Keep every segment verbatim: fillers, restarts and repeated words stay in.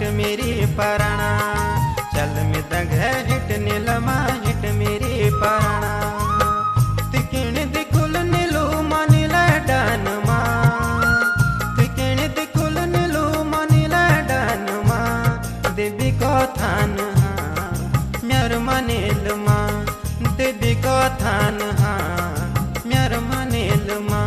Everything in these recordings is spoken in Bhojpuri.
हिट मेरी पराणा चल मिदंग है हिट नीलमा हिट मेरी पराणा तिकिण दिकुल नीलू मानिला डानमा तिकिण दिकुल नीलू मानिला डानमा देवी को थान हाँ म्यार मानेल माँ देवी को थान हाँ म्यार मानेल माँ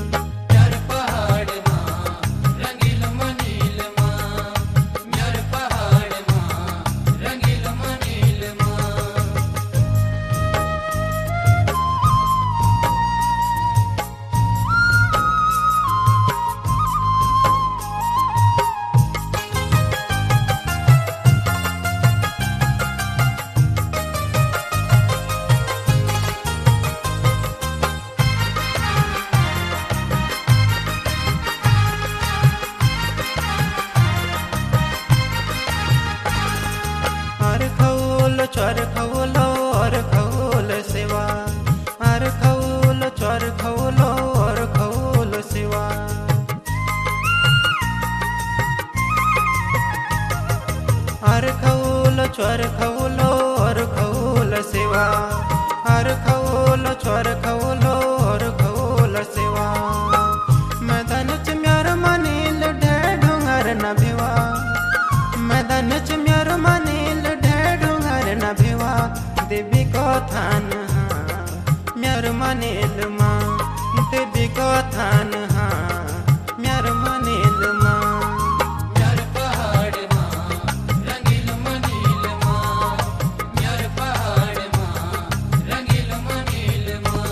चोर खवलो और खवल सेवा हर खवल चोर खवलो और खवल सेवा हर खवल चोर खवलो और खवल सेवा हर खवल चोर खवलो और खवल सेवा मैदान च म्यार मानेल ढे ढोंगर न भेवा मैदान च म्यार मानेल न भेवा देवी को थान हाँ म्यार मानेल माँ देवी को थान हाँ म्यार मानेल माँ म्यार पहाड़ माँ रंगील मनील माँ म्यार पहाड़ माँ रंगील मनील माँ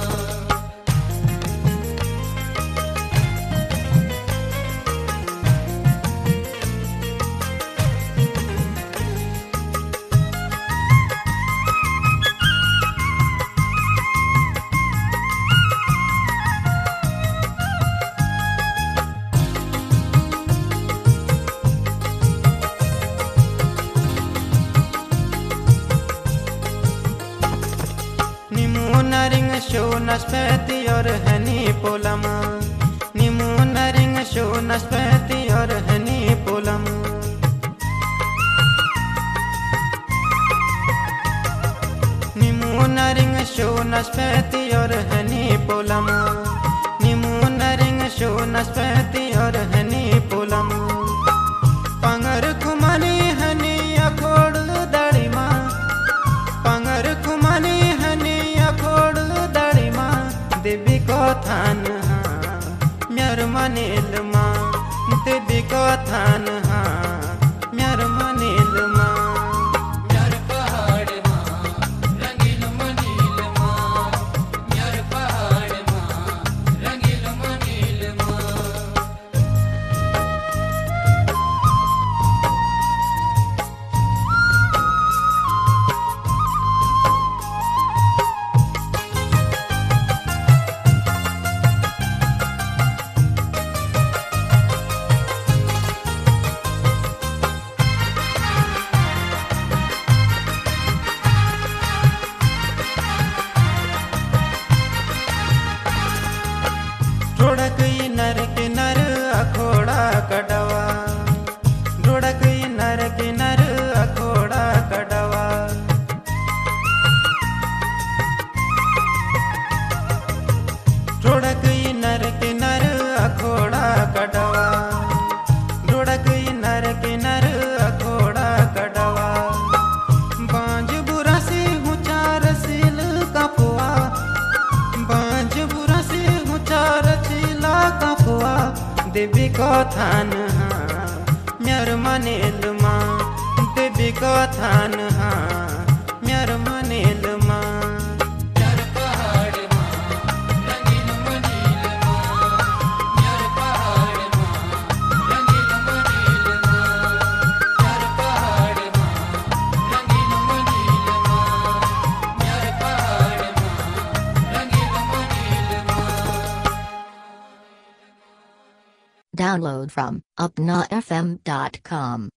निमुनरिंग शो नस्पति और हनी पोलम निमुनरिंग शो नस्पति और हनी पोलम निमुनरिंग शो नस्पति और हनी पोलम निमुनरिंग शो नस्पति और हनी पोलम पंगर खुमानी हनी अखोड़ दाड़ी माँ पंगर खुमानी देवी को थान हाँ म्यार मानेल माँ देवी को थान हाँ म्यार मानेल माँ म्यार पहाड़ माँ रंगील मनील माँ म्यार पहाड़ माँ रंगील मनील माँ ढोड़क नर के नर अखोड़ा कड़वा ढोड़क नर के नर अखोड़ा कड़वा ढोड़क नर के नर अखोड़ा कड़वा ढोड़क नर के नर अखोड़ा कड़वा बांझ बुरा से ऊंचा रसील कपुआ बांझ बुरा से ऊंचा रचीला कपुआ देवी को थान हाँ म्यार मानेल माँ देवी को थान हाँ म्यार मानेल माँ म्यार पहाड़ माँ रंगील मनील माँ म्यार पहाड़ माँ रंगील मनील माँ म्यार पहाड़ माँ रंगील मनील माँ म्यार पहाड़ माँ रंगील मनील माँ Download from upna f m dot com.